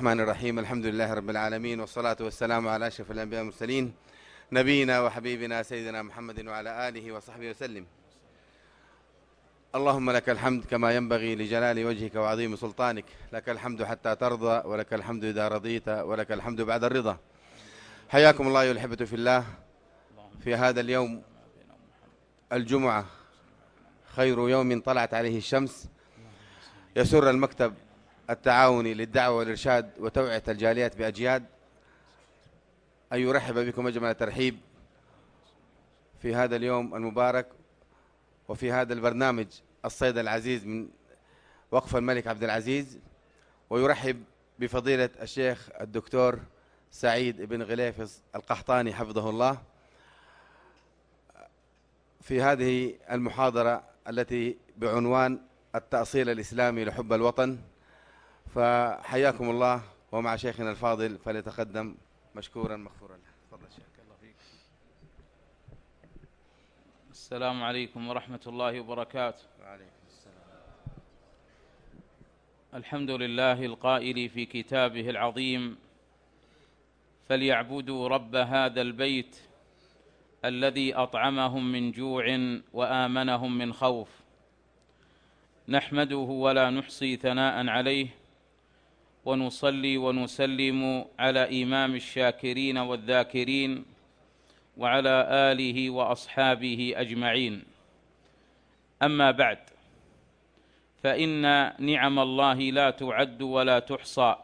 الرحمن الرحيم. الحمد لله رب العالمين، والصلاة والسلام على أشرف الأنبياء والمرسلين، نبينا وحبيبنا سيدنا محمد وعلى آله وصحبه وسلم. اللهم لك الحمد كما ينبغي لجلال وجهك وعظيم سلطانك، لك الحمد حتى ترضى، ولك الحمد إذا رضيت، ولك الحمد بعد الرضا. حياكم الله أيها الأحبة في الله في هذا اليوم الجمعة، خير يوم طلعت عليه الشمس. يسر المكتب التعاوني للدعوة والإرشاد وتوعية الجاليات بأجياد أن يرحب بكم أجمل الترحيب في هذا اليوم المبارك وفي هذا البرنامج الصيد العزيز من وقف الملك عبد العزيز، ويرحب بفضيلة الشيخ الدكتور سعيد بن غليفز القحطاني حفظه الله في هذه المحاضرة التي بعنوان التأصيل الإسلامي لحب الوطن. فحياكم الله، ومع شيخنا الفاضل فليتقدم مشكورا مغفورا. تفضل شيخ. الله فيك. السلام عليكم ورحمة الله وبركاته. وعليكم السلام. الحمد لله القائل في كتابه العظيم: فليعبدوا رب هذا البيت الذي أطعمهم من جوع وآمنهم من خوف. نحمده ولا نحصي ثناء عليه، ونصلي ونسلم على إمام الشاكرين والذاكرين وعلى آله وأصحابه أجمعين. أما بعد، فإن نعم الله لا تعد ولا تحصى،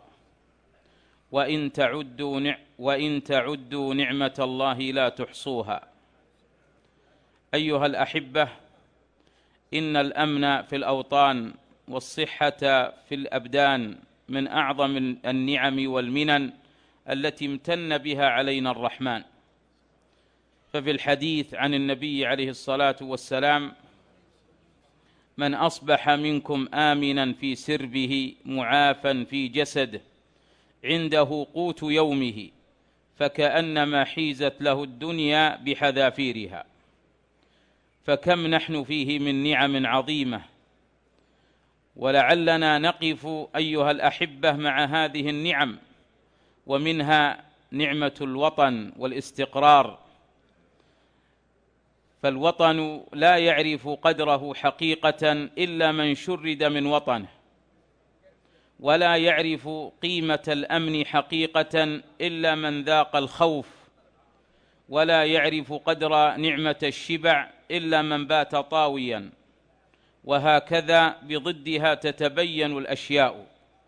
وإن تعدوا نعمة الله لا تحصوها. أيها الأحبة، إن الأمن في الأوطان والصحة في الأبدان من أعظم النعم والمنن التي امتن بها علينا الرحمن. ففي الحديث عن النبي عليه الصلاة والسلام: من أصبح منكم آمنا في سربه معافا في جسده عنده قوت يومه فكأنما حيزت له الدنيا بحذافيرها. فكم نحن فيه من نعم عظيمة، ولعلنا نقف أيها الأحبة مع هذه النعم، ومنها نعمة الوطن والاستقرار. فالوطن لا يعرف قدره حقيقة إلا من شرد من وطنه، ولا يعرف قيمة الأمن حقيقة إلا من ذاق الخوف، ولا يعرف قدر نعمة الشبع إلا من بات طاويا، وهكذا بضدها تتبين الأشياء.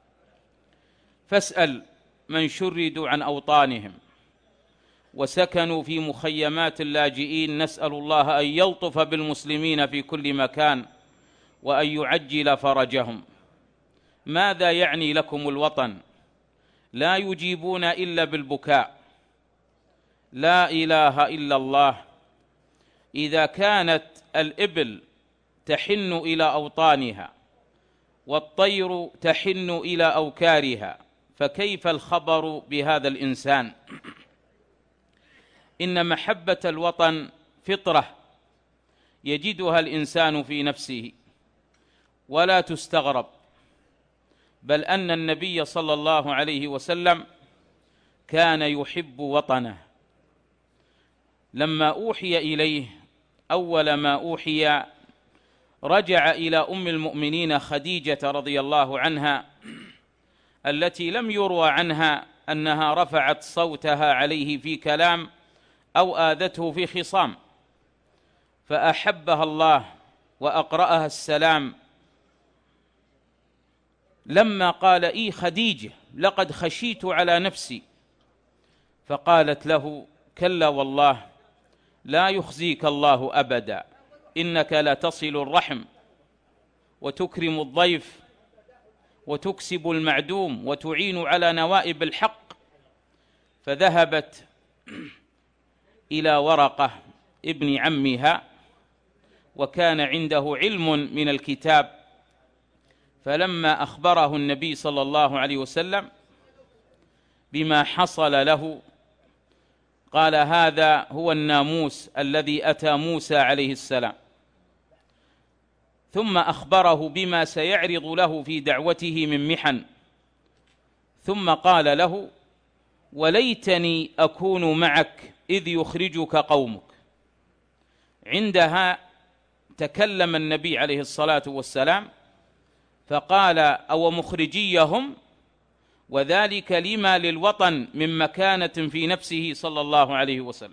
فاسأل من شردوا عن أوطانهم وسكنوا في مخيمات اللاجئين، نسأل الله أن يلطف بالمسلمين في كل مكان وأن يعجل فرجهم. ماذا يعني لكم الوطن؟ لا يجيبون إلا بالبكاء. لا إله إلا الله. إذا كانت الإبل تحن إلى أوطانها والطير تحن إلى أوكارها، فكيف الخبر بهذا الإنسان؟ إن محبة الوطن فطرة يجدها الإنسان في نفسه، ولا تستغرب، بل أن النبي صلى الله عليه وسلم كان يحب وطنه. لما أوحي إليه أول ما أوحي رجع إلى أم المؤمنين خديجة رضي الله عنها، التي لم يروى عنها أنها رفعت صوتها عليه في كلام أو آذته في خصام، فأحبها الله وأقرأها السلام لما قال: إي خديجة، لقد خشيت على نفسي. فقالت له: كلا والله، لا يخزيك الله أبدا، إنك لتصل الرحم وتكرم الضيف وتكسب المعدوم وتعين على نوائب الحق. فذهبت إلى ورقة ابن عمها، وكان عنده علم من الكتاب، فلما أخبره النبي صلى الله عليه وسلم بما حصل له قال: هذا هو الناموس الذي أتى موسى عليه السلام. ثم أخبره بما سيعرض له في دعوته من محن، ثم قال له: وليتني أكون معك إذ يخرجك قومك. عندها تكلم النبي عليه الصلاة والسلام فقال: أو مخرجيهم، وذلك لما للوطن من مكانة في نفسه صلى الله عليه وسلم.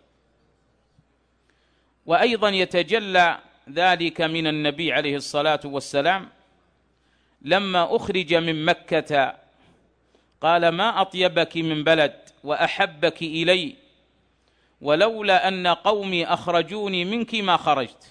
وأيضا يتجلى ذلك من النبي عليه الصلاة والسلام لما أخرج من مكة قال: ما أطيبك من بلد وأحبك إلي، ولولا أن قومي أخرجوني منك ما خرجت.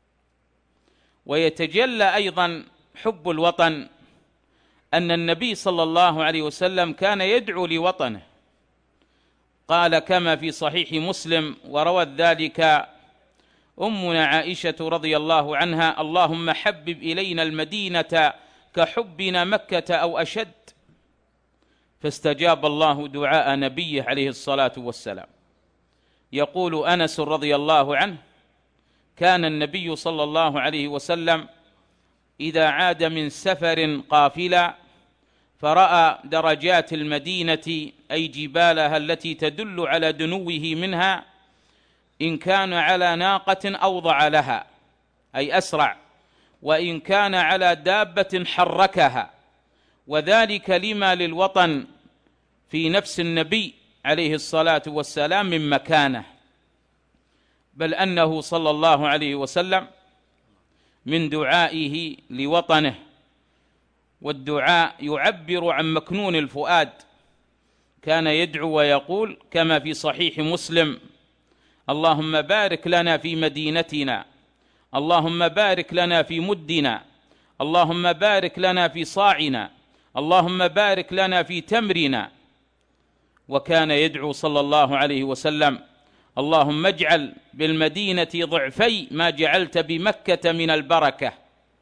ويتجلى أيضا حب الوطن أن النبي صلى الله عليه وسلم كان يدعو لوطنه، قال كما في صحيح مسلم وروت ذلك أمنا عائشة رضي الله عنها: اللهم حبب إلينا المدينة كحبنا مكة أو أشد. فاستجاب الله دعاء نبيه عليه الصلاة والسلام. يقول أنس رضي الله عنه: كان النبي صلى الله عليه وسلم إذا عاد من سفر قافلا فرأى درجات المدينة أي جبالها التي تدل على دنوه منها، إن كان على ناقة أوضع لها أي أسرع، وإن كان على دابة حركها، وذلك لما للوطن في نفس النبي عليه الصلاة والسلام من مكانه. بل أنه صلى الله عليه وسلم من دعائه لوطنه، والدعاء يعبر عن مكنون الفؤاد، كان يدعو ويقول كما في صحيح مسلم: اللهم بارك لنا في مدينتنا، اللهم بارك لنا في مدنا، اللهم بارك لنا في صاعنا، اللهم بارك لنا في تمرنا. وكان يدعو صلى الله عليه وسلم: اللهم اجعل بالمدينة ضعفي ما جعلت بمكة من البركة.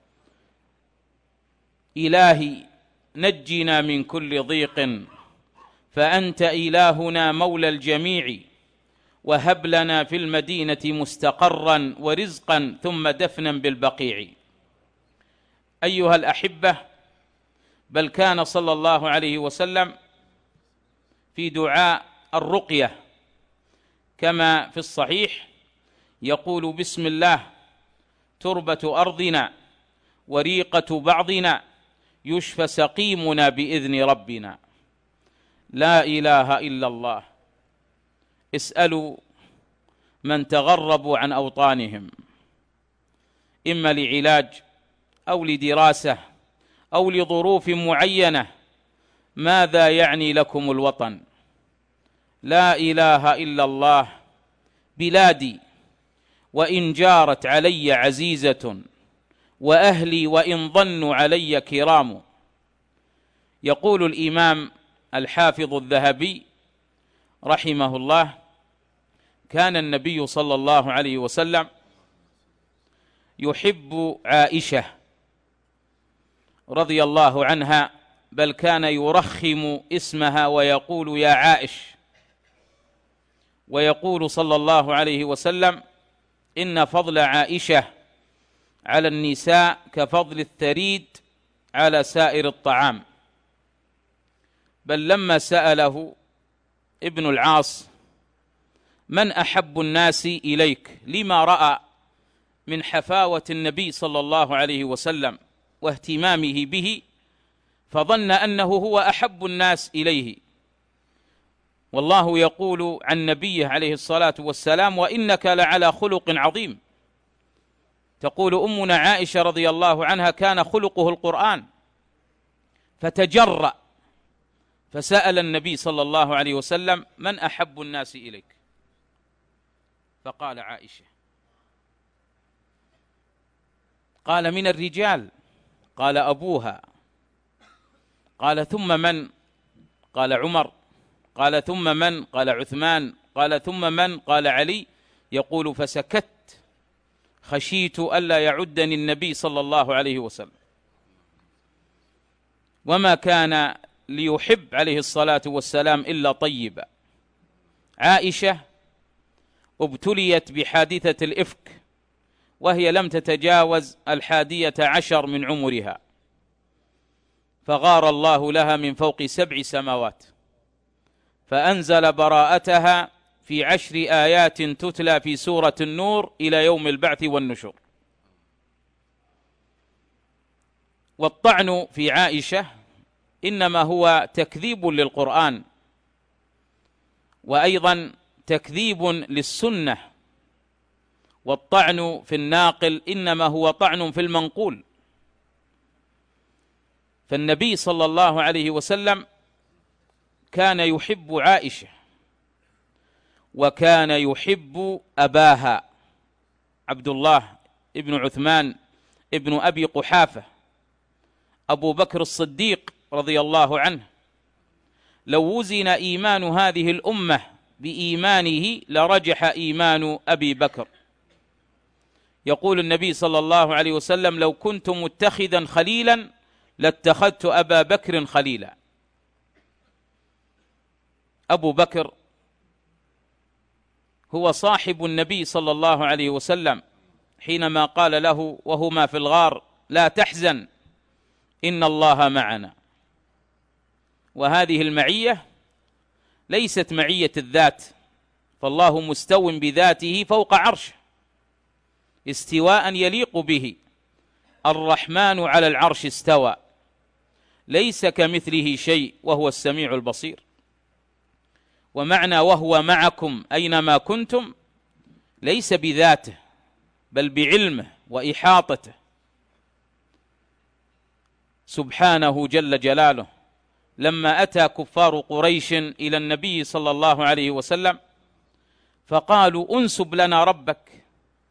إلهي نجنا من كل ضيق، فأنت إلهنا مولى الجميع، وهب لنا في المدينة مستقرا ورزقا ثم دفنا بالبقيع. أيها الأحبة، بل كان صلى الله عليه وسلم في دعاء الرقية كما في الصحيح يقول: بسم الله تربة أرضنا وريقة بعضنا، يشفى سقيمنا بإذن ربنا. لا إله إلا الله. اسألوا من تغربوا عن أوطانهم، إما لعلاج أو لدراسة أو لظروف معينة: ماذا يعني لكم الوطن؟ لا إله إلا الله. بلادي وإن جارت علي عزيزة، وأهلي وإن ظنوا علي كرام. يقول الإمام الحافظ الذهبي رحمه الله: كان النبي صلى الله عليه وسلم يحب عائشة رضي الله عنها، بل كان يرخم اسمها ويقول: يا عائش. ويقول صلى الله عليه وسلم: إن فضل عائشة على النساء كفضل الثريد على سائر الطعام. بل لما سأله ابن العاص: من أحب الناس إليك؟ لما رأى من حفاوة النبي صلى الله عليه وسلم واهتمامه به، فظن أنه هو أحب الناس إليه. والله يقول عن نبيه عليه الصلاة والسلام: وإنك لعلى خلق عظيم. تقول أمنا عائشة رضي الله عنها: كان خلقه القرآن، فتجرأ فسأل النبي صلى الله عليه وسلم: من أحب الناس إليك؟ فقال: عائشة. قال: من الرجال؟ قال: أبوها. قال: ثم من؟ قال: عمر. قال: ثم من؟ قال: عثمان. قال: ثم من؟ قال: علي. يقول: فسكت خشيت ألا يعدني النبي صلى الله عليه وسلم. وما كان ليحب عليه الصلاة والسلام إلا طيبا. عائشة ابتليت بحادثة الإفك وهي لم تتجاوز 11 من عمرها، فغار الله لها من فوق 7 سماوات، فأنزل براءتها في 10 آيات تتلى في سورة النور إلى يوم البعث والنشور. والطعن في عائشة إنما هو تكذيب للقرآن، وأيضا تكذيب للسنة، والطعن في الناقل إنما هو طعن في المنقول. فالنبي صلى الله عليه وسلم كان يحب عائشة، وكان يحب أباها عبد الله ابن عثمان ابن أبي قحافة أبو بكر الصديق رضي الله عنه. لو وزن إيمان هذه الأمة بإيمانه لرجح إيمان أبي بكر. يقول النبي صلى الله عليه وسلم: لو كنت متخذا خليلا لاتخذت أبا بكر خليلا. أبو بكر هو صاحب النبي صلى الله عليه وسلم حينما قال له وهما في الغار: لا تحزن إن الله معنا. وهذه المعية ليست معية الذات، فالله مستو بذاته فوق عرشه استواء يليق به. الرحمن على العرش استوى، ليس كمثله شيء وهو السميع البصير. ومعنى وهو معكم أينما كنتم ليس بذاته بل بعلمه وإحاطته سبحانه جل جلاله. لما أتى كفار قريش إلى النبي صلى الله عليه وسلم فقالوا: انسب لنا ربك،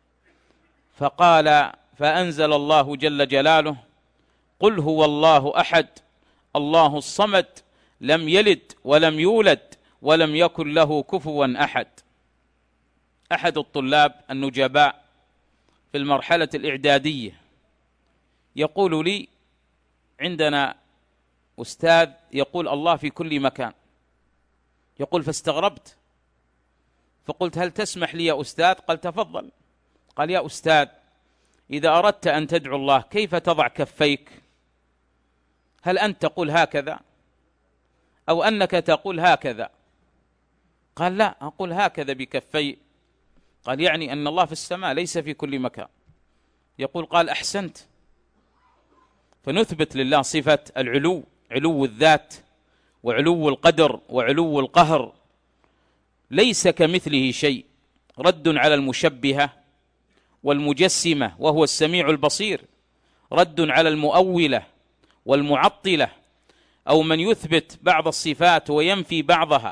فأنزل الله جل جلاله: قل هو الله أحد الله الصمد لم يلد ولم يولد ولم يكن له كفوا أحد. أحد الطلاب النجباء في المرحلة الإعدادية يقول لي: عندنا أستاذ يقول الله في كل مكان. يقول: فاستغربت، فقلت: هل تسمح لي يا أستاذ؟ قال: تفضل. قال: يا أستاذ، إذا أردت أن تدعو الله كيف تضع كفيك؟ هل أنت تقول هكذا أو أنك تقول هكذا؟ قال: لا، أقول هكذا بكفي. قال: يعني أن الله في السماء ليس في كل مكان. يقول: قال: أحسنت. فنثبت لله صفة العلو، علو الذات وعلو القدر وعلو القهر، ليس كمثله شيء، رد على المشبهة والمجسمة وهو السميع البصير، رد على المؤولة والمعطلة أو من يثبت بعض الصفات وينفي بعضها.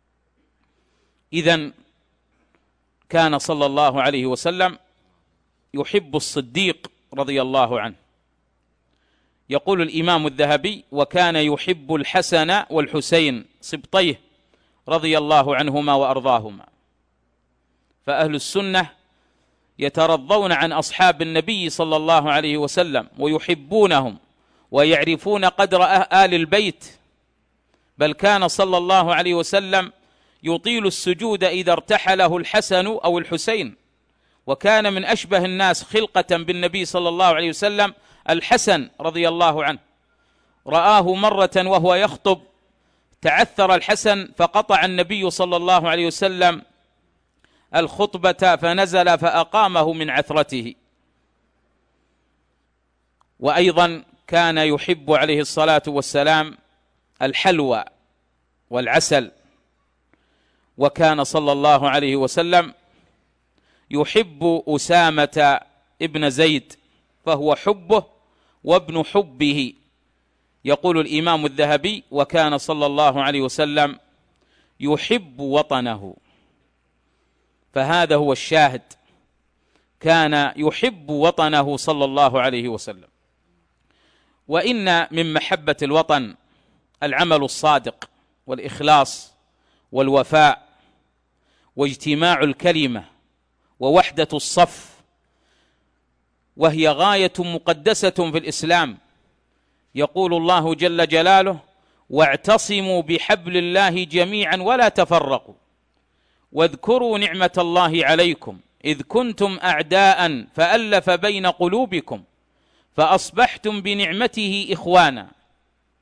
إذن كان صلى الله عليه وسلم يحب الصديق رضي الله عنه. يقول الإمام الذهبي: وكان يحب الحسن والحسين سبطيه رضي الله عنهما وأرضاهما. فأهل السنة يترضون عن أصحاب النبي صلى الله عليه وسلم ويحبونهم ويعرفون قدر آل البيت، بل كان صلى الله عليه وسلم يطيل السجود إذا ارتحله الحسن أو الحسين. وكان من أشبه الناس خلقة بالنبي صلى الله عليه وسلم الحسن رضي الله عنه، رآه مرة وهو يخطب، تعثر الحسن فقطع النبي صلى الله عليه وسلم الخطبة فنزل فأقامه من عثرته. وأيضا كان يحب عليه الصلاة والسلام الحلوى والعسل، وكان صلى الله عليه وسلم يحب أسامة ابن زيد، فهو حبه وابن حبه. يقول الإمام الذهبي: وكان صلى الله عليه وسلم يحب وطنه. فهذا هو الشاهد، كان يحب وطنه صلى الله عليه وسلم. وإن من محبة الوطن العمل الصادق والإخلاص والوفاء واجتماع الكلمة ووحدة الصف، وهي غاية مقدسة في الإسلام. يقول الله جل جلاله: واعتصموا بحبل الله جميعا ولا تفرقوا واذكروا نعمة الله عليكم إذ كنتم أعداء فألف بين قلوبكم فأصبحتم بنعمته إخوانا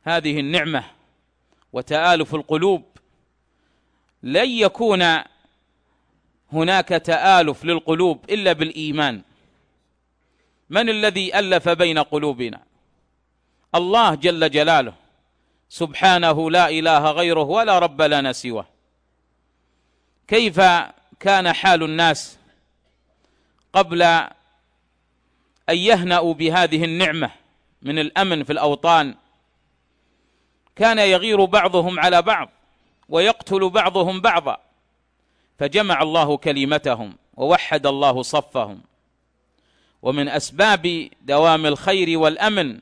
هذه النعمة وتآلف القلوب، لن يكون هناك تآلف للقلوب إلا بالإيمان. من الذي ألف بين قلوبنا؟ الله جل جلاله سبحانه، لا إله غيره ولا رب لنا سواه. كيف كان حال الناس قبل أن يهنأوا بهذه النعمة من الأمن في الأوطان؟ كان يغير بعضهم على بعض ويقتل بعضهم بعضا، فجمع الله كلمتهم ووحد الله صفهم. ومن أسباب دوام الخير والأمن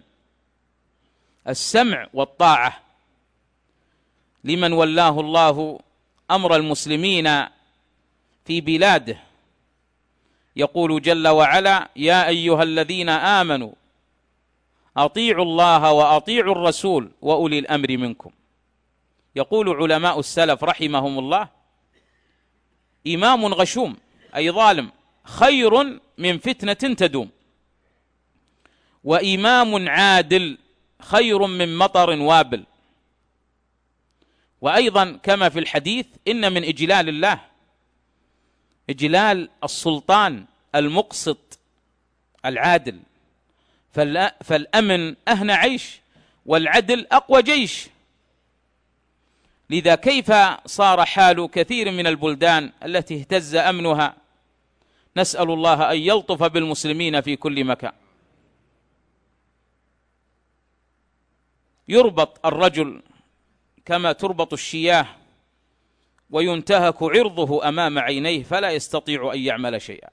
السمع والطاعة لمن ولاه الله أمر المسلمين في بلاده. يقول جل وعلا: يا أيها الذين آمنوا أطيعوا الله وأطيعوا الرسول وأولي الأمر منكم. يقول علماء السلف رحمهم الله: إمام غشوم أي ظالم خير من فتنة تدوم، وإمام عادل خير من مطر وابل. وأيضا كما في الحديث: إن من إجلال الله إجلال السلطان المقسط العادل، فالأمن أهنى عيش والعدل أقوى جيش. لذا كيف صار حال كثير من البلدان التي اهتز أمنها؟ نسأل الله أن يلطف بالمسلمين في كل مكان. يربط الرجل كما تربط الشياه وينتهك عرضه أمام عينيه فلا يستطيع أن يعمل شيئا،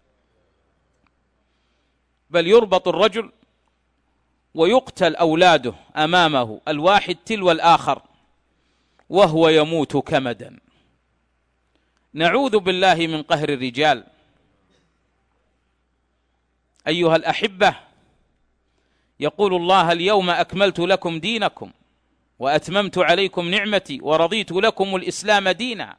بل يربط الرجل ويقتل أولاده أمامه الواحد تلو الآخر وهو يموت كمدا. نعوذ بالله من قهر الرجال. أيها الأحبة، يقول الله: اليوم أكملت لكم دينكم وأتممت عليكم نعمتي ورضيت لكم الإسلام دينا.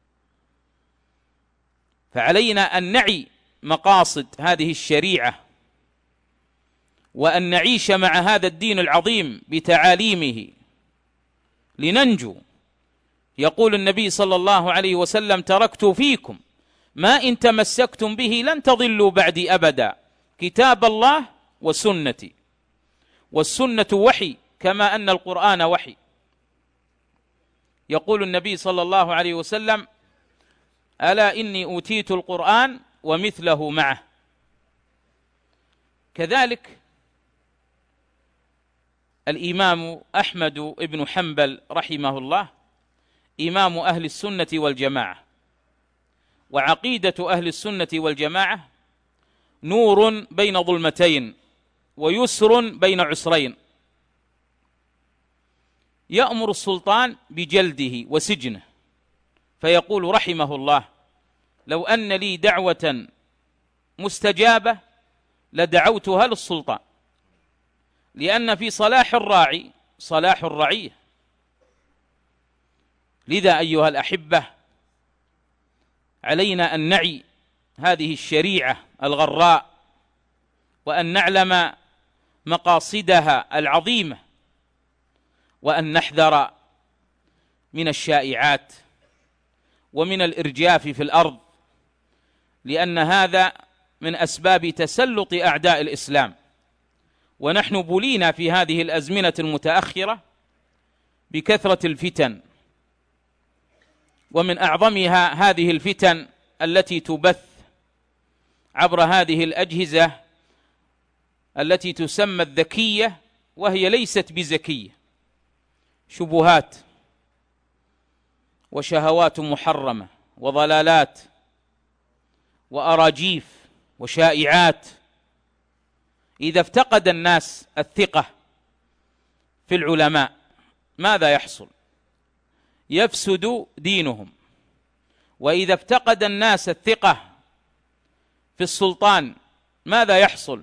فعلينا أن نعي مقاصد هذه الشريعة وأن نعيش مع هذا الدين العظيم بتعاليمه لننجو. يقول النبي صلى الله عليه وسلم: تركت فيكم ما إن تمسكتم به لن تضلوا بعدي أبدا، كتاب الله وسنتي. والسنة وحي كما أن القرآن وحي. يقول النبي صلى الله عليه وسلم: ألا إني أوتيت القرآن ومثله معه. كذلك الإمام أحمد بن حنبل رحمه الله إمام أهل السنة والجماعة، وعقيدة أهل السنة والجماعة نور بين ظلمتين ويسر بين عسرين. يأمر السلطان بجلده وسجنه، فيقول رحمه الله: لو أن لي دعوة مستجابة لدعوتها للسلطان، لأن في صلاح الراعي صلاح الرعية. لذا أيها الأحبة، علينا أن نعي هذه الشريعة الغراء وأن نعلم مقاصدها العظيمة، وأن نحذر من الشائعات ومن الإرجاف في الأرض، لأن هذا من أسباب تسلط أعداء الإسلام. ونحن بلينا في هذه الأزمنة المتأخرة بكثرة الفتن، ومن أعظمها هذه الفتن التي تبث عبر هذه الأجهزة التي تسمى الذكية وهي ليست بذكية، شبهات وشهوات محرمة وضلالات وأراجيف وشائعات. إذا افتقد الناس الثقة في العلماء ماذا يحصل؟ يفسد دينهم. وإذا افتقد الناس الثقة في السلطان ماذا يحصل؟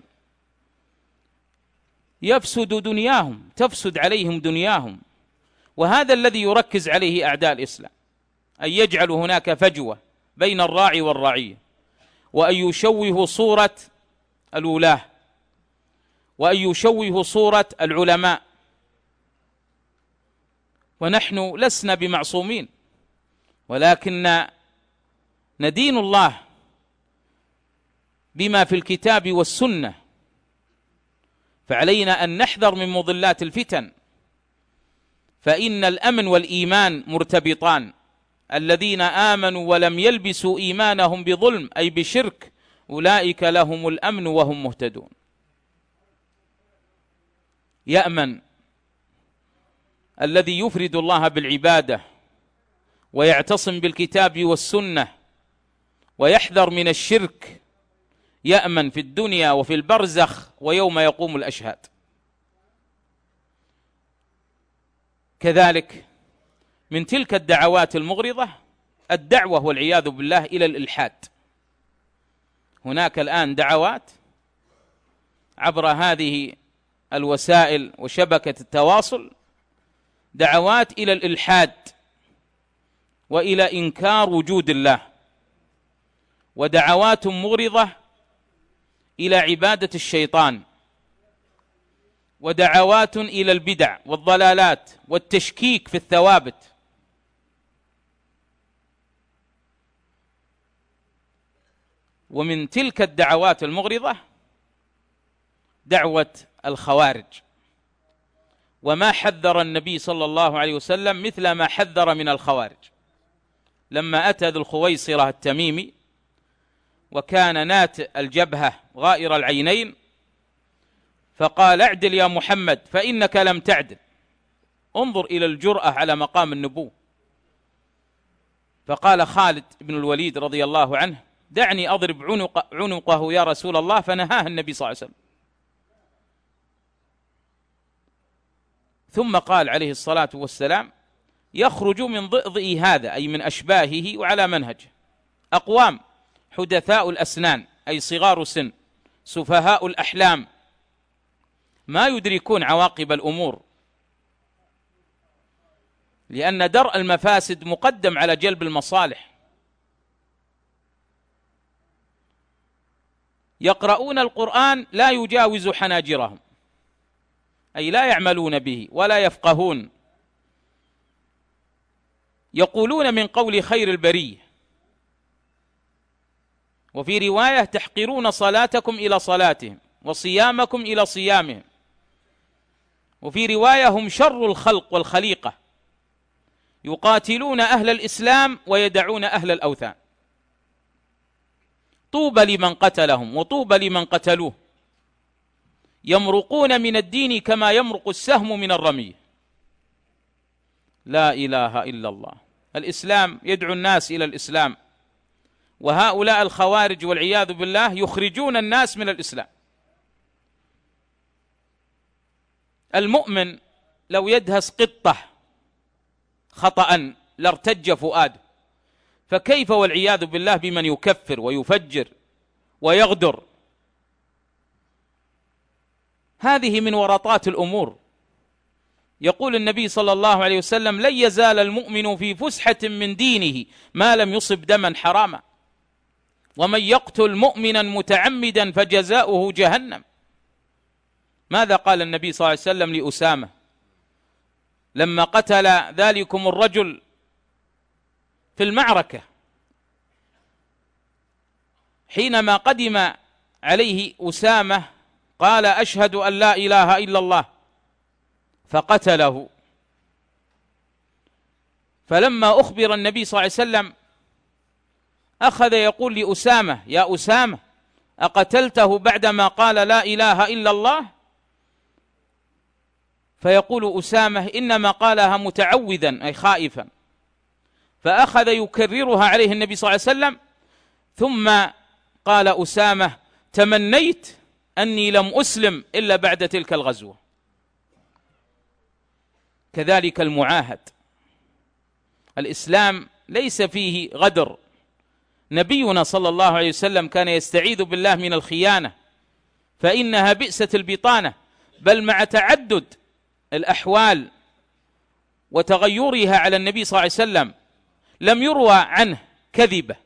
يفسد دنياهم، تفسد عليهم دنياهم. وهذا الذي يركز عليه أعداء الإسلام، أن يجعلوا هناك فجوة بين الراعي والرعية، وأن يشوهوا صورة الولاة، وأن يشوهوا صورة العلماء، ونحن لسنا بمعصومين، ولكن ندين الله بما في الكتاب والسنة، فعلينا أن نحذر من مضلات الفتن، فإن الأمن والإيمان مرتبطان. الذين آمنوا ولم يلبسوا إيمانهم بظلم أي بشرك أولئك لهم الأمن وهم مهتدون. يأمن الذي يفرد الله بالعبادة ويعتصم بالكتاب والسنة ويحذر من الشرك، يأمن في الدنيا وفي البرزخ ويوم يقوم الأشهاد. كذلك من تلك الدعوات المغرضة الدعوة والعياذ بالله إلى الإلحاد. هناك الآن دعوات عبر هذه الوسائل وشبكة التواصل، دعوات إلى الإلحاد وإلى إنكار وجود الله، ودعوات مغرضة إلى عبادة الشيطان، ودعوات إلى البدع والضلالات والتشكيك في الثوابت. ومن تلك الدعوات المغرضة دعوة الخوارج، وما حذر النبي صلى الله عليه وسلم مثل ما حذر من الخوارج. لما أتى ذو الخويصرة التميمي وكان ناتئ الجبهة غائر العينين، فقال: اعدل يا محمد فإنك لم تعدل. انظر إلى الجرأة على مقام النبوة. فقال خالد بن الوليد رضي الله عنه: دعني أضرب عنقه يا رسول الله، فنهاه النبي صلى الله عليه وسلم. ثم قال عليه الصلاة والسلام: يخرج من ضئضئ هذا، أي من أشباهه وعلى منهجه، أقوام حدثاء الأسنان أي صغار سن، سفهاء الأحلام، ما يدركون عواقب الأمور، لأن درء المفاسد مقدم على جلب المصالح. يقرؤون القرآن لا يجاوز حناجرهم، أي لا يعملون به ولا يفقهون، يقولون من قول خير البرية. وفي رواية: تحقرون صلاتكم إلى صلاتهم وصيامكم إلى صيامهم. وفي رواية: هم شر الخلق والخليقة، يقاتلون أهل الإسلام ويدعون أهل الأوثان. طوبى لمن قتلهم وطوبى لمن قتلوه، يمرقون من الدين كما يمرق السهم من الرمية. لا إله إلا الله. الإسلام يدعو الناس إلى الإسلام، وهؤلاء الخوارج والعياذ بالله يخرجون الناس من الإسلام. المؤمن لو يدهس قطة خطأ لارتج فؤاده، فكيف والعياذ بالله بمن يكفر ويفجر ويغدر؟ هذه من ورطات الأمور. يقول النبي صلى الله عليه وسلم: لن يزال المؤمن في فسحة من دينه ما لم يصب دما حراما، ومن يقتل مؤمنا متعمدا فجزاؤه جهنم. ماذا قال النبي صلى الله عليه وسلم لأسامة لما قتل ذلكم الرجل في المعركة؟ حينما قدم عليه أسامة قال: أشهد أن لا إله إلا الله، فقتله. فلما أخبر النبي صلى الله عليه وسلم أخذ يقول لأسامة: يا أسامة، أقتلته بعدما قال لا إله إلا الله؟ فيقول أسامة: إنما قالها متعوذا أي خائفا. فأخذ يكررها عليه النبي صلى الله عليه وسلم، ثم قال أسامة: تمنيت أني لم أسلم إلا بعد تلك الغزوة. كذلك المعاهد، الإسلام ليس فيه غدر. نبينا صلى الله عليه وسلم كان يستعيذ بالله من الخيانة، فإنها بئست البطانة، بل مع تعدد الأحوال وتغيرها على النبي صلى الله عليه وسلم لم يروى عنه كذبة،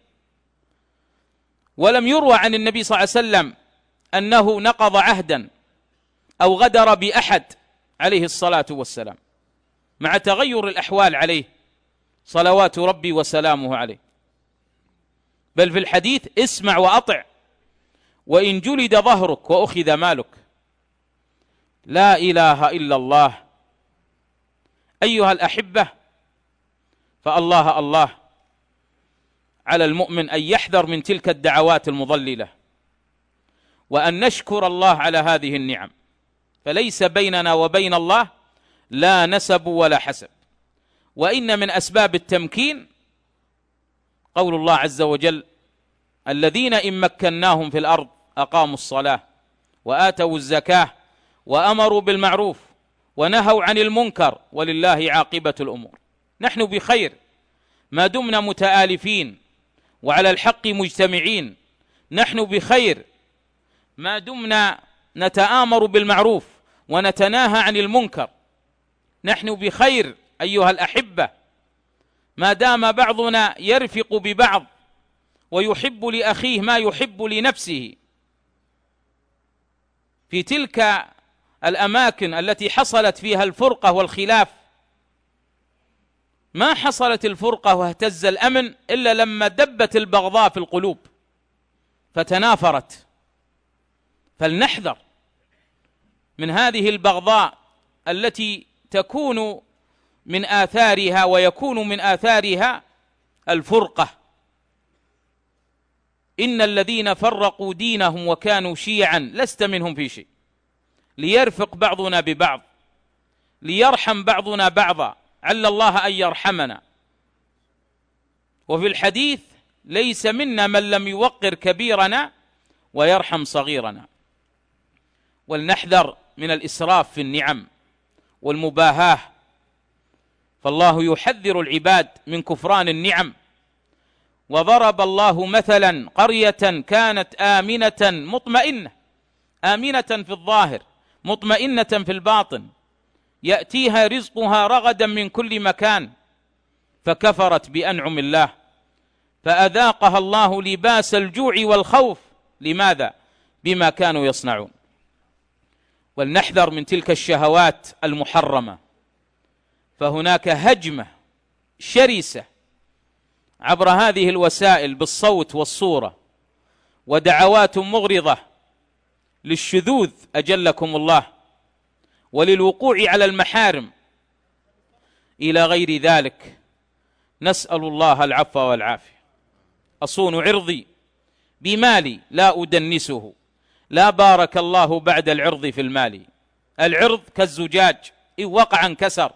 ولم يروى عن النبي صلى الله عليه وسلم أنه نقض عهدا أو غدر بأحد عليه الصلاة والسلام. مع تغير الأحوال عليه صلوات ربي وسلامه عليه. بل في الحديث: اسمع وأطع وإن جلد ظهرك وأخذ مالك. لا إله إلا الله. أيها الأحبة، فالله الله على المؤمن أن يحذر من تلك الدعوات المضللة، وأن نشكر الله على هذه النعم، فليس بيننا وبين الله لا نسب ولا حسب. وإن من أسباب التمكين قول الله عز وجل: الذين إن مكناهم في الأرض أقاموا الصلاة وآتوا الزكاة وأمروا بالمعروف ونهوا عن المنكر ولله عاقبة الأمور. نحن بخير ما دمنا متآلفين وعلى الحق مجتمعين، نحن بخير ما دمنا نتآمر بالمعروف ونتناهى عن المنكر، نحن بخير أيها الأحبة ما دام بعضنا يرفق ببعض ويحب لأخيه ما يحب لنفسه. في تلك الأماكن التي حصلت فيها الفرقة والخلاف، ما حصلت الفرقة واهتز الأمن إلا لما دبت البغضاء في القلوب فتنافرت. فلنحذر من هذه البغضاء التي تكون من آثارها ويكون من آثارها الفرقة. إن الذين فرقوا دينهم وكانوا شيعا لست منهم في شيء، ليرفق بعضنا ببعض، ليرحم بعضنا بعضا، عل الله أن يرحمنا. وفي الحديث: ليس منا من لم يوقر كبيرنا ويرحم صغيرنا. ولنحذر من الإسراف في النعم والمباهاة، فالله يحذر العباد من كفران النعم. وضرب الله مثلا قرية كانت آمنة مطمئنة، آمنة في الظاهر مطمئنة في الباطن، يأتيها رزقها رغدا من كل مكان، فكفرت بأنعم الله فأذاقها الله لباس الجوع والخوف. لماذا؟ بما كانوا يصنعون. ولنحذر من تلك الشهوات المحرمة، فهناك هجمة شرسة عبر هذه الوسائل بالصوت والصورة، ودعوات مغرضة للشذوذ أجلكم الله، وللوقوع على المحارم إلى غير ذلك. نسأل الله العفو والعافية. أصون عرضي بمالي لا أدنسه، لا بارك الله بعد العرض في المال. العرض كالزجاج إن وقع انكسر.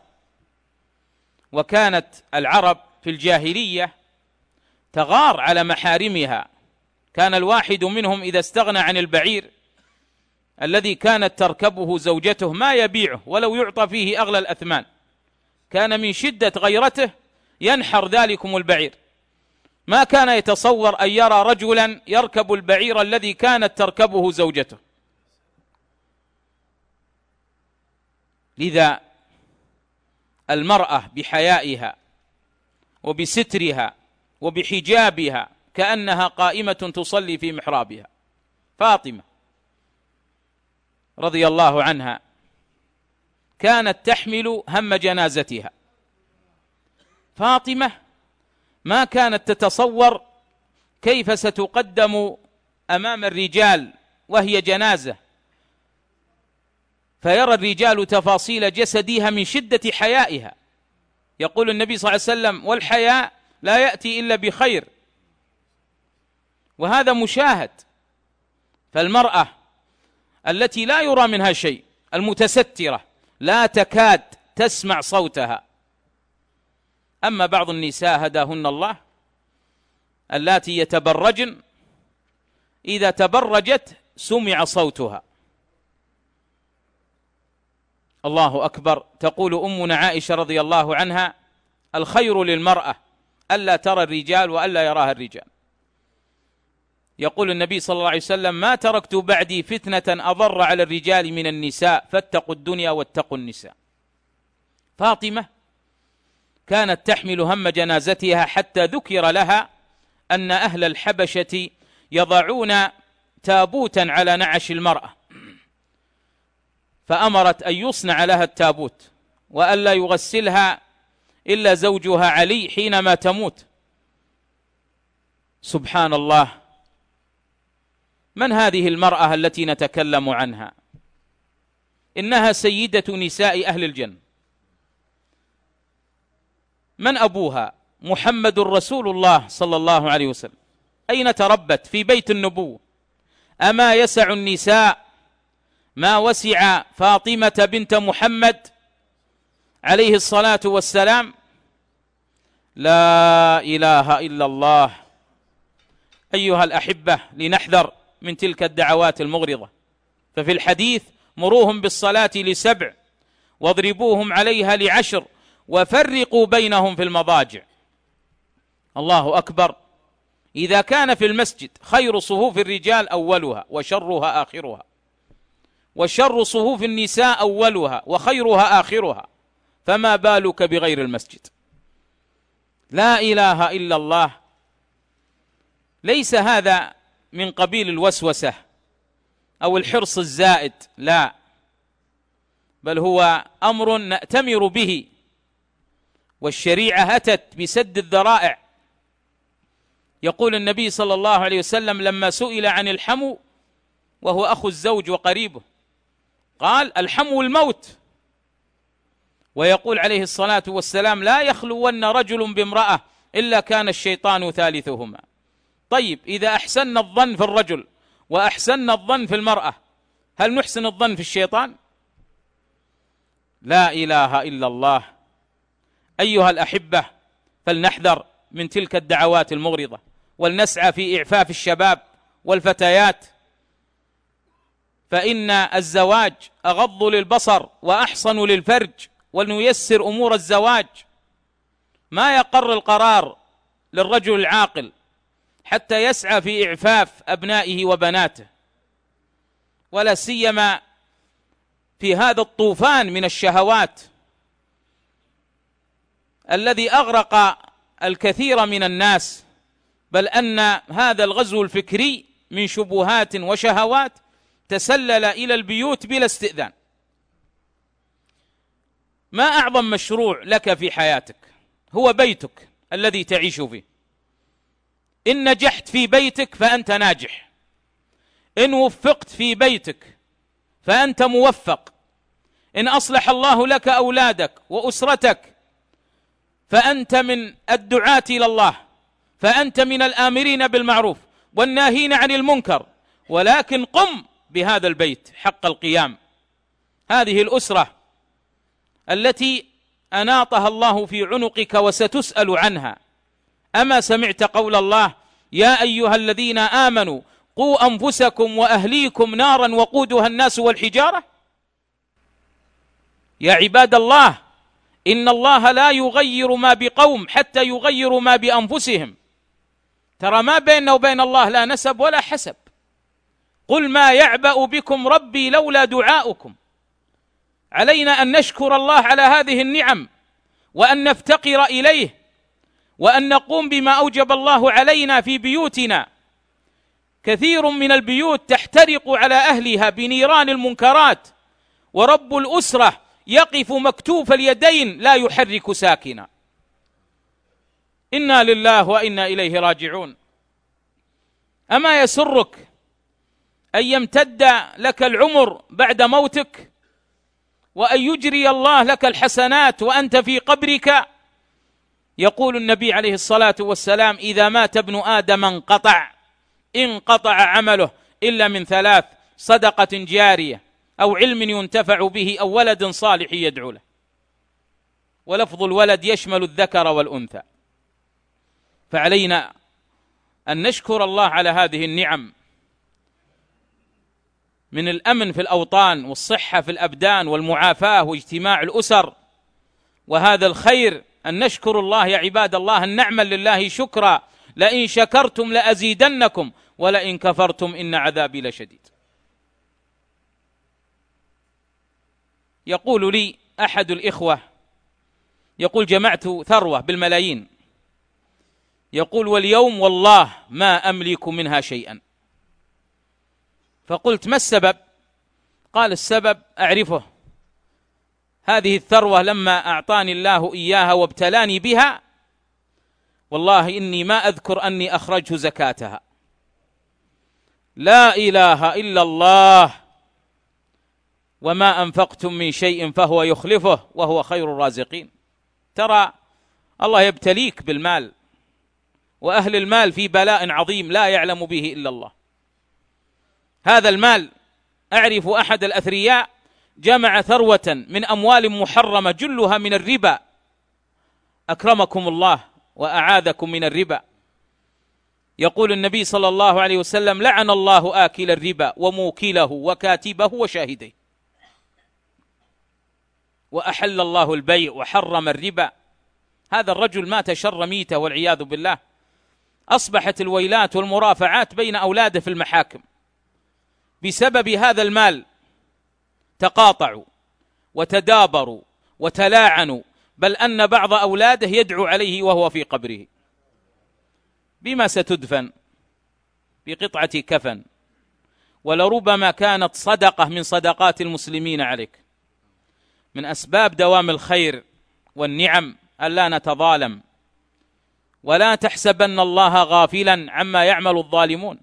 وكانت العرب في الجاهلية تغار على محارمها. كان الواحد منهم إذا استغنى عن البعير الذي كانت تركبه زوجته ما يبيعه ولو يعطى فيه أغلى الأثمان، كان من شدة غيرته ينحر ذلكم البعير. ما كان يتصور أن يرى رجلا يركب البعير الذي كانت تركبه زوجته. لذا المرأة بحيائها وبسترها وبحجابها كأنها قائمة تصلي في محرابها. فاطمة رضي الله عنها كانت تحمل هم جنازتها. فاطمة ما كانت تتصور كيف ستقدم أمام الرجال وهي جنازة، فيرى الرجال تفاصيل جسدها من شدة حيائها. يقول النبي صلى الله عليه وسلم: والحياء لا يأتي إلا بخير. وهذا مشاهد. فالمرأة التي لا يرى منها شيء، المتسترة، لا تكاد تسمع صوتها. أما بعض النساء هداهن الله اللاتي يتبرجن، إذا تبرجت سمع صوتها. الله أكبر. تقول أمنا عائشة رضي الله عنها: الخير للمرأة ألا ترى الرجال وألا يراها الرجال. يقول النبي صلى الله عليه وسلم: ما تركت بعدي فتنة أضر على الرجال من النساء فاتقوا الدنيا واتقوا النساء. فاطمة كانت تحمل هم جنازتها حتى ذكر لها أن أهل الحبشة يضعون تابوتا على نعش المرأة، فأمرت أن يصنع لها التابوت وألا يغسلها إلا زوجها علي حينما تموت. سبحان الله، من هذه المرأة التي نتكلم عنها؟ إنها سيدة نساء أهل الجنة. من أبوها؟ محمد رسول الله صلى الله عليه وسلم. أين تربت؟ في بيت النبوة. أما يسع النساء ما وسع فاطمة بنت محمد عليه الصلاة والسلام؟ لا إله إلا الله. أيها الأحبة، لنحذر من تلك الدعوات المغرضة. ففي الحديث: مروهم بالصلاة ل7 واضربوهم عليها ل10 وفرقوا بينهم في المضاجع. الله أكبر. إذا كان في المسجد خير صفوف الرجال أولها وشرها آخرها، وشر صفوف النساء أولها وخيرها آخرها، فما بالك بغير المسجد؟ لا إله إلا الله. ليس هذا من قبيل الوسوسة أو الحرص الزائد، لا، بل هو أمر نأتمر به، والشريعة أتت بسد الذرائع. يقول النبي صلى الله عليه وسلم لما سئل عن الحمو وهو أخو الزوج وقريبه، قال: الحمو الموت. ويقول عليه الصلاة والسلام: لا يخلون رجل بامرأة إلا كان الشيطان ثالثهما. طيب، إذا أحسن الظن في الرجل وأحسن الظن في المرأة، هل نحسن الظن في الشيطان؟ لا إله إلا الله. أيها الأحبة، فلنحذر من تلك الدعوات المغرضة، ولنسعى في إعفاف الشباب والفتيات، فإن الزواج أغض للبصر وأحصن للفرج، ونيسر أمور الزواج. ما يقر القرار للرجل العاقل حتى يسعى في إعفاف أبنائه وبناته، ولا سيما في هذا الطوفان من الشهوات الذي أغرق الكثير من الناس، بل أن هذا الغزو الفكري من شبهات وشهوات تسلل إلى البيوت بلا استئذان. ما أعظم مشروع لك في حياتك؟ هو بيتك الذي تعيش فيه. إن نجحت في بيتك فأنت ناجح، إن وفقت في بيتك فأنت موفق، إن أصلح الله لك أولادك وأسرتك فأنت من الدعاة إلى الله، فأنت من الآمرين بالمعروف والناهين عن المنكر. ولكن قم بهذا البيت حق القيام، هذه الأسرة التي أناطها الله في عنقك وستسأل عنها. أما سمعت قول الله: يا أيها الذين آمنوا قوا أنفسكم وأهليكم نارا وقودها الناس والحجارة؟ يا عباد الله، إن الله لا يغير ما بقوم حتى يغيروا ما بأنفسهم. ترى ما بيننا وبين الله لا نسب ولا حسب. قل ما يعبأ بكم ربي لولا دعاؤكم. علينا أن نشكر الله على هذه النعم، وأن نفتقر إليه، وأن نقوم بما أوجب الله علينا في بيوتنا. كثير من البيوت تحترق على أهلها بنيران المنكرات، ورب الأسرة يقف مكتوف اليدين لا يحرك ساكنا. إنا لله وإنا إليه راجعون. أما يسرك أن يمتد لك العمر بعد موتك، وأن يجري الله لك الحسنات وأنت في قبرك؟ يقول النبي عليه الصلاة والسلام: إذا مات ابن آدم انقطع عمله إلا من 3: صدقة جارية، أو علم ينتفع به، أو ولد صالح يدعو له. ولفظ الولد يشمل الذكر والأنثى. فعلينا أن نشكر الله على هذه النعم من الأمن في الأوطان، والصحة في الأبدان، والمعافاة واجتماع الأسر، وهذا الخير أن نشكر الله يا عباد الله، أن نعمل لله شكرا. لئن شكرتم لأزيدنكم ولئن كفرتم إن عذابي لشديد. يقول لي أحد الإخوة، يقول: جمعت ثروة بالملايين، يقول: واليوم والله ما أملك منها شيئا. فقلت: ما السبب؟ قال: السبب أعرفه، هذه الثروة لما أعطاني الله إياها وابتلاني بها والله إني ما أذكر أني أخرجت زكاتها. لا إله إلا الله. وما أنفقتم من شيء فهو يخلفه وهو خير الرازقين. ترى الله يبتليك بالمال، وأهل المال في بلاء عظيم لا يعلم به إلا الله. هذا المال، أعرف أحد الأثرياء جمع ثروة من أموال محرمة جلها من الربا، أكرمكم الله وأعاذكم من الربا. يقول النبي صلى الله عليه وسلم: لعن الله آكل الربا وموكله وكاتبه وشاهديه، وأحل الله البيع وحرم الربا. هذا الرجل مات شر ميته والعياذ بالله. أصبحت الويلات والمرافعات بين أولاده في المحاكم بسبب هذا المال. تقاطعوا وتدابروا وتلاعنوا، بل أن بعض أولاده يدعو عليه وهو في قبره. بما ستدفن؟ بقطعة كفن، ولربما كانت صدقة من صدقات المسلمين عليك. من أسباب دوام الخير والنعم ألا نتظالم، ولا تحسبن الله غافلا عما يعمل الظالمون.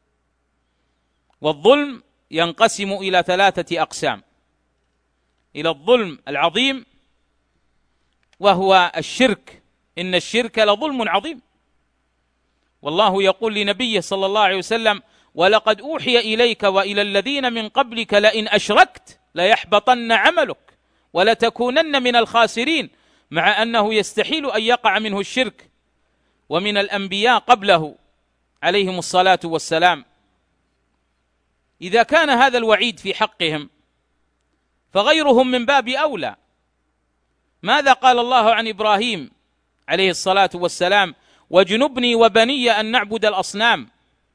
والظلم ينقسم إلى 3 أقسام: إلى الظلم العظيم وهو الشرك، إن الشرك لظلم عظيم. والله يقول لنبيه صلى الله عليه وسلم: ولقد أوحي إليك وإلى الذين من قبلك لئن أشركت ليحبطن عملك ولتكونن من الخاسرين، مع أنه يستحيل أن يقع منه الشرك، ومن الأنبياء قبله عليهم الصلاة والسلام. إذا كان هذا الوعيد في حقهم فغيرهم من باب أولى. ماذا قال الله عن إبراهيم عليه الصلاة والسلام: واجنبني وبني أن نعبد الأصنام؟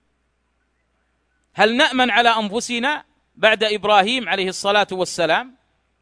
هل نأمن على أنفسنا بعد إبراهيم عليه الصلاة والسلام؟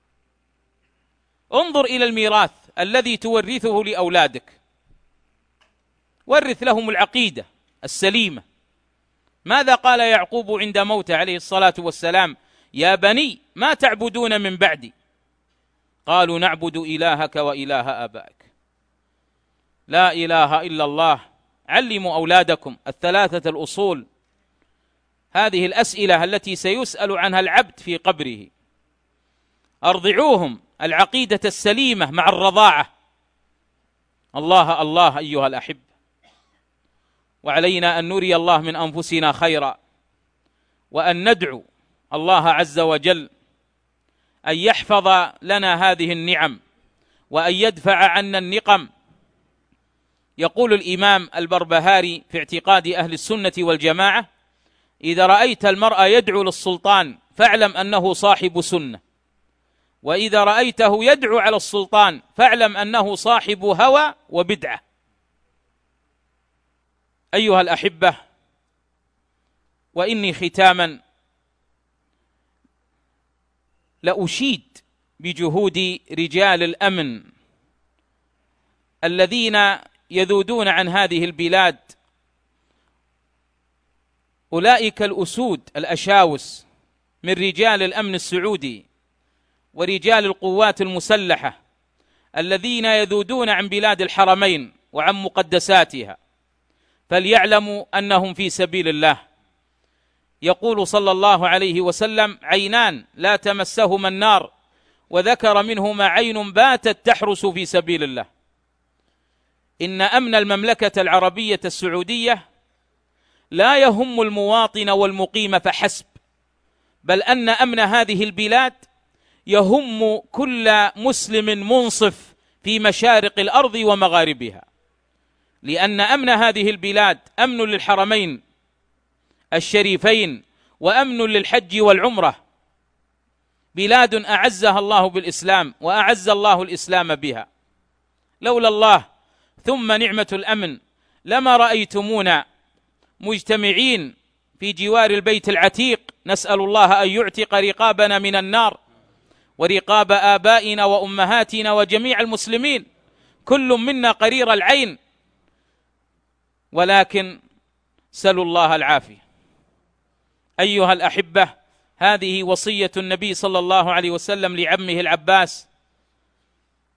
انظر إلى الميراث الذي تورثه لأولادك، ورث لهم العقيدة السليمة. ماذا قال يعقوب عند موته عليه الصلاة والسلام: يا بني ما تعبدون من بعدي؟ قالوا نعبد إلهك وإله آبائك. لا إله إلا الله. علموا أولادكم 3 الأصول، هذه الأسئلة التي سيسأل عنها العبد في قبره. أرضعوهم العقيدة السليمة مع الرضاعة. الله الله أيها الأحب. وعلينا أن نري الله من أنفسنا خيرا، وأن ندعو الله عز وجل أن يحفظ لنا هذه النعم وأن يدفع عنا النقم. يقول الإمام البربهاري في اعتقاد أهل السنة والجماعة: إذا رأيت المرء يدعو للسلطان فاعلم أنه صاحب سنة، وإذا رأيته يدعو على السلطان فاعلم أنه صاحب هوى وبدعة. أيها الأحبة، وإني ختاما لأشيد بجهود رجال الأمن الذين يذودون عن هذه البلاد. أولئك الأسود الأشاوس من رجال الأمن السعودي ورجال القوات المسلحة الذين يذودون عن بلاد الحرمين وعن مقدساتها، فليعلموا أنهم في سبيل الله. يقول صلى الله عليه وسلم: عينان لا تمسهما النار، وذكر منهما عين باتت تحرس في سبيل الله. إن أمن المملكة العربية السعودية لا يهم المواطن والمقيم فحسب، بل أن أمن هذه البلاد يهم كل مسلم منصف في مشارق الأرض ومغاربها، لأن أمن هذه البلاد أمن للحرمين الشريفين وأمن للحج والعمرة. بلاد أعزها الله بالإسلام وأعز الله الإسلام بها. لولا الله ثم نعمة الأمن لما رأيتمونا مجتمعين في جوار البيت العتيق، نسأل الله أن يعتق رقابنا من النار ورقاب آبائنا وأمهاتنا وجميع المسلمين، كل منا قرير العين، ولكن سلوا الله العافية. أيها الأحبة، هذه وصية النبي صلى الله عليه وسلم لعمه العباس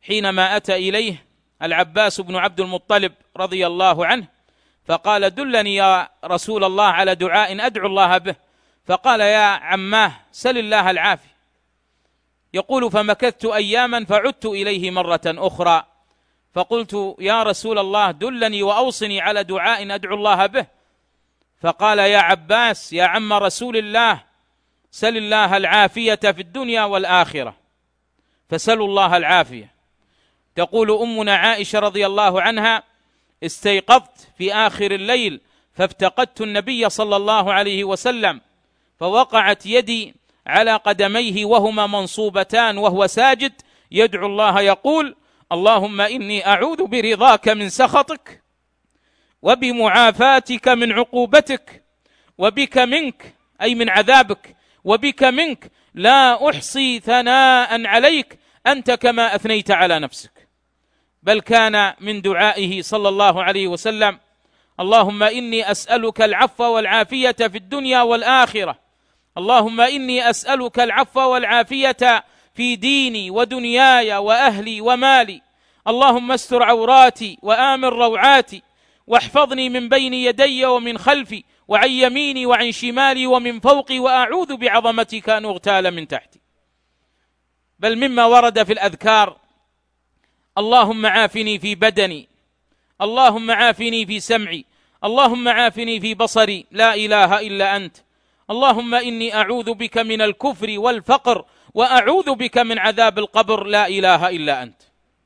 حينما أتى إليه العباس بن عبد المطلب رضي الله عنه فقال: دلني يا رسول الله على دعاء أدعو الله به. فقال: يا عماه سل الله العافية. يقول: فمكثت أياما فعدت إليه مرة أخرى فقلت: يا رسول الله دلني وأوصني على دعاء أدعو الله به. فقال: يا عباس يا عم رسول الله سل الله العافية في الدنيا والآخرة. فسلوا الله العافية. تقول أمنا عائشة رضي الله عنها: استيقظت في آخر الليل فافتقدت النبي صلى الله عليه وسلم فوقعت يدي على قدميه وهما منصوبتان وهو ساجد يدعو الله يقول: اللهم إني أعوذ برضاك من سخطك وبمعافاتك من عقوبتك وبك منك، أي من عذابك، وبك منك لا أحصي ثناء عليك أنت كما أثنيت على نفسك. بل كان من دعائه صلى الله عليه وسلم: اللهم إني أسألك العفو والعافية في الدنيا والآخرة، اللهم إني أسألك العفو والعافية في ديني ودنياي وأهلي ومالي، اللهم استر عوراتي وآمن روعاتي واحفظني من بين يدي ومن خلفي وعن يميني وعن شمالي ومن فوقي وأعوذ بعظمتك أن أغتال من تحتي. بل مما ورد في الأذكار: اللهم عافني في بدني، اللهم عافني في سمعي، اللهم عافني في بصري، لا إله إلا أنت، اللهم إني أعوذ بك من الكفر والفقر وأعوذ بك من عذاب القبر، لا إله إلا أنت.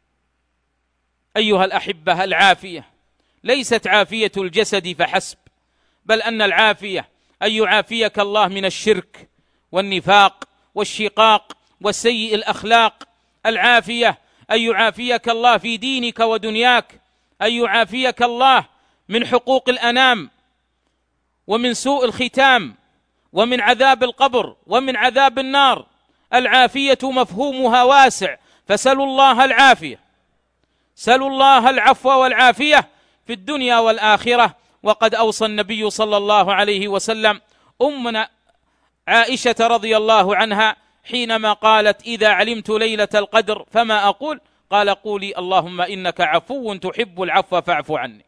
أيها الأحبة، العافية ليست عافية الجسد فحسب، بل أن العافية أن يعافيك الله من الشرك والنفاق والشقاق والسيء الأخلاق. العافية أن يعافيك الله في دينك ودنياك، أن يعافيك الله من حقوق الأنام ومن سوء الختام ومن عذاب القبر ومن عذاب النار. العافية مفهومها واسع، فسلوا الله العافية، سلوا الله العفو والعافية في الدنيا والآخرة. وقد أوصى النبي صلى الله عليه وسلم أمنا عائشة رضي الله عنها حينما قالت: إذا علمت ليلة القدر فما أقول؟ قال: قولي اللهم إنك عفو تحب العفو فاعف عني.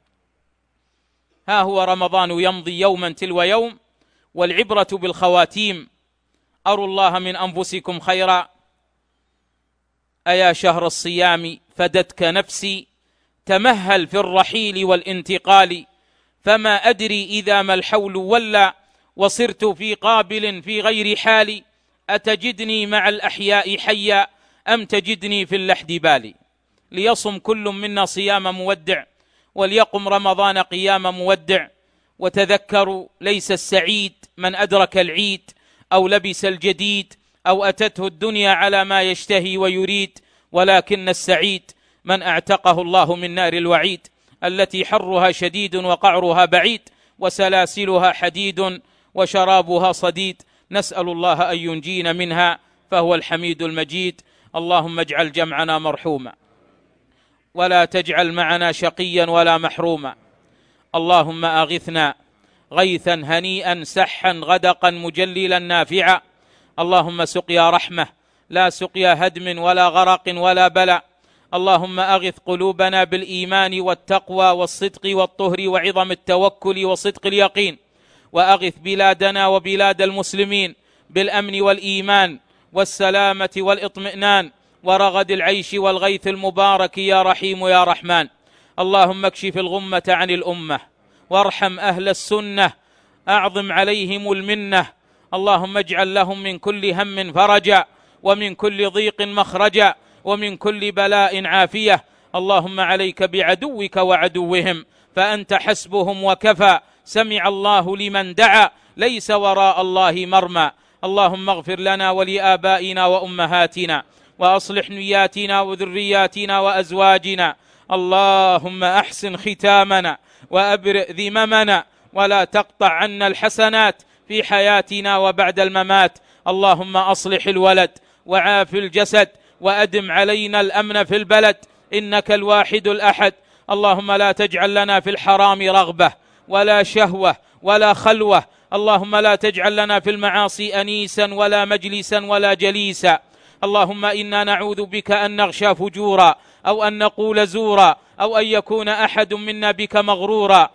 ها هو رمضان يمضي يوما تلو يوم، والعبرة بالخواتيم. أروا الله من أنفسكم خيرا. أيا شهر الصيام فدتك نفسي، تمهل في الرحيل والانتقال، فما أدري إذا ما الحول ولى، وصرت في قابل في غير حالي، أتجدني مع الأحياء حيا أم تجدني في اللحد بالي. ليصم كل منا صيام مودع، وليقم رمضان قيام مودع. وتذكروا ليس السعيد من أدرك العيد أو لبس الجديد أو أتته الدنيا على ما يشتهي ويريد، ولكن السعيد من أعتقه الله من نار الوعيد التي حرها شديد وقعرها بعيد وسلاسلها حديد وشرابها صديد. نسأل الله أن ينجينا منها فهو الحميد المجيد. اللهم اجعل جمعنا مرحوما ولا تجعل معنا شقيا ولا محروما. اللهم أغثنا غيثا هنيئا سحا غدقا مجللا نافعا. اللهم سقيا رحمة لا سقيا هدم ولا غرق ولا بلاء. اللهم أغث قلوبنا بالإيمان والتقوى والصدق والطهر وعظم التوكل وصدق اليقين. وأغث بلادنا وبلاد المسلمين بالأمن والإيمان والسلامة والإطمئنان ورغد العيش والغيث المبارك يا رحيم يا رحمن. اللهم اكشف الغمة عن الأمة وارحم أهل السنة، أعظم عليهم المنة. اللهم اجعل لهم من كل هم فرجا ومن كل ضيق مخرجا ومن كل بلاء عافية. اللهم عليك بعدوك وعدوهم فأنت حسبهم وكفى. سمع الله لمن دعا، ليس وراء الله مرمى. اللهم اغفر لنا ولآبائنا وأمهاتنا وأصلح نياتنا وذرياتنا وأزواجنا. اللهم أحسن ختامنا وأبرئ ذممنا ولا تقطع عنا الحسنات في حياتنا وبعد الممات. اللهم أصلح الولد وعاف الجسد وأدم علينا الأمن في البلد، إنك الواحد الأحد. اللهم لا تجعل لنا في الحرام رغبة ولا شهوة ولا خلوة. اللهم لا تجعل لنا في المعاصي أنيسا ولا مجلسا ولا جليسا. اللهم إنا نعوذ بك أن نغشى فجورا أو أن نقول زورا أو أن يكون أحد منا بك مغرورا.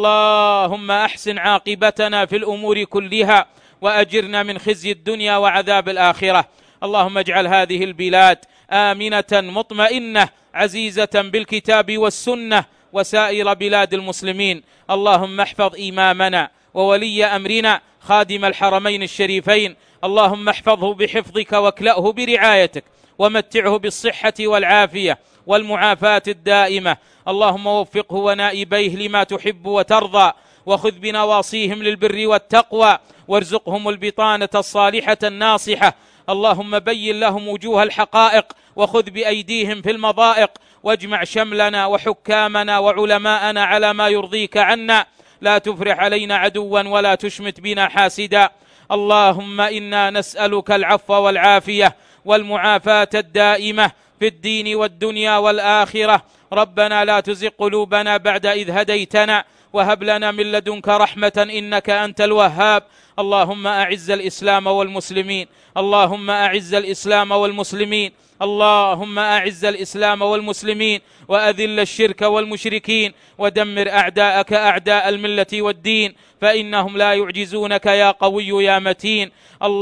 اللهم أحسن عاقبتنا في الأمور كلها وأجرنا من خزي الدنيا وعذاب الآخرة. اللهم اجعل هذه البلاد آمنة مطمئنة عزيزة بالكتاب والسنة وسائر بلاد المسلمين. اللهم احفظ إمامنا وولي أمرنا خادم الحرمين الشريفين، اللهم احفظه بحفظك واكلأه برعايتك ومتعه بالصحة والعافية والمعافاة الدائمة. اللهم وفقه ونائبيه لما تحب وترضى، وخذ بنواصيهم للبر والتقوى، وارزقهم البطانة الصالحة الناصحة. اللهم بين لهم وجوه الحقائق وخذ بأيديهم في المضائق، واجمع شملنا وحكامنا وعلماءنا على ما يرضيك عنا. لا تفرح علينا عدوا ولا تشمت بنا حاسدا. اللهم إنا نسألك العفو والعافية والمعافاة الدائمة في الدين والدنيا والآخرة. ربنا لا تزغ قلوبنا بعد إذ هديتنا وهب لنا من لدنك رحمة إنك أنت الوهاب. اللهم أعز الإسلام والمسلمين، اللهم أعز الإسلام والمسلمين، اللهم أعز الإسلام والمسلمين، وأذل الشرك والمشركين، ودمر أعداءك أعداء الملة والدين، فإنهم لا يعجزونك يا قوي يا متين.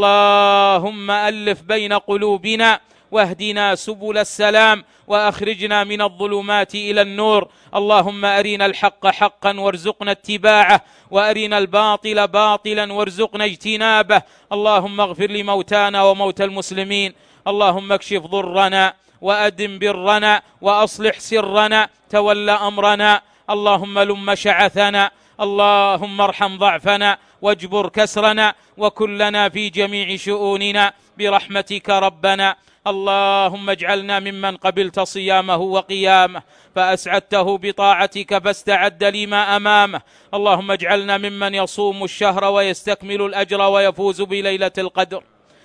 اللهم ألف بين قلوبنا واهدنا سبل السلام وأخرجنا من الظلمات إلى النور. اللهم أرنا الحق حقا وارزقنا اتباعه، وأرنا الباطل باطلا وارزقنا اجتنابه. اللهم اغفر لموتانا وموتى المسلمين. اللهم اكشف ضرنا وأدم برنا وأصلح سرنا، تول أمرنا. اللهم لم شعثنا، اللهم ارحم ضعفنا واجبر كسرنا، وكلنا في جميع شؤوننا برحمتك ربنا. اللهم اجعلنا ممن قبلت صيامه وقيامه فأسعدته بطاعتك فاستعد لما أمامه. اللهم اجعلنا ممن يصوم الشهر ويستكمل الأجر ويفوز بليلة القدر.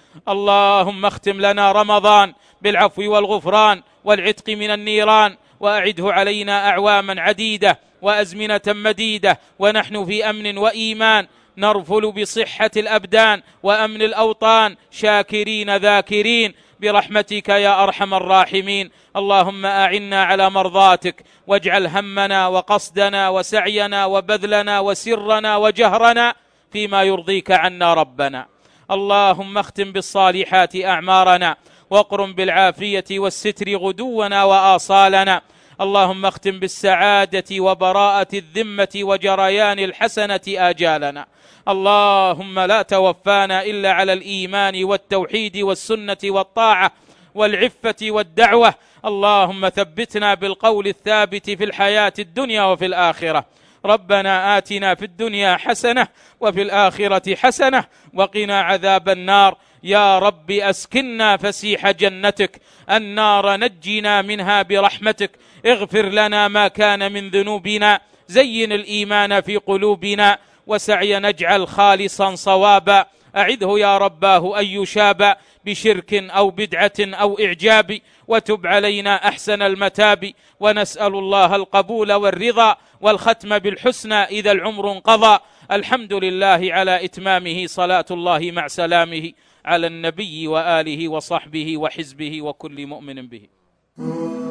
اللهم اختم لنا رمضان بالعفو والغفران والعتق من النيران، وأعده علينا أعواما عديدة وأزمنة مديدة ونحن في أمن وإيمان، نرفل بصحة الأبدان وأمن الأوطان، شاكرين ذاكرين برحمتك يا أرحم الراحمين. اللهم أعنا على مرضاتك، واجعل همنا وقصدنا وسعينا وبذلنا وسرنا وجهرنا فيما يرضيك عنا ربنا. اللهم اختم بالصالحات أعمارنا، واقرم بالعافية والستر غدونا وآصالنا. اللهم اختم بالسعادة وبراءة الذمة وجريان الحسنة آجالنا. اللهم لا توفانا إلا على الإيمان والتوحيد والسنة والطاعة والعفة والدعوة. اللهم ثبتنا بالقول الثابت في الحياة الدنيا وفي الآخرة. ربنا آتنا في الدنيا حسنة وفي الآخرة حسنة وقنا عذاب النار. يا رب أسكننا فسيح جنتك، النار نجنا منها برحمتك. اغفر لنا ما كان من ذنوبنا، زين الإيمان في قلوبنا، وسعي نجعل خالصا صوابا. أعذه يا رباه أن يشاب بشرك أو بدعة أو إعجاب، وتب علينا أحسن المتاب. ونسأل الله القبول والرضا والختم بالحسنى إذا العمر انقضى. الحمد لله على إتمامه، صلاة الله مع سلامه على النبي وآله وصحبه وحزبه وكل مؤمن به.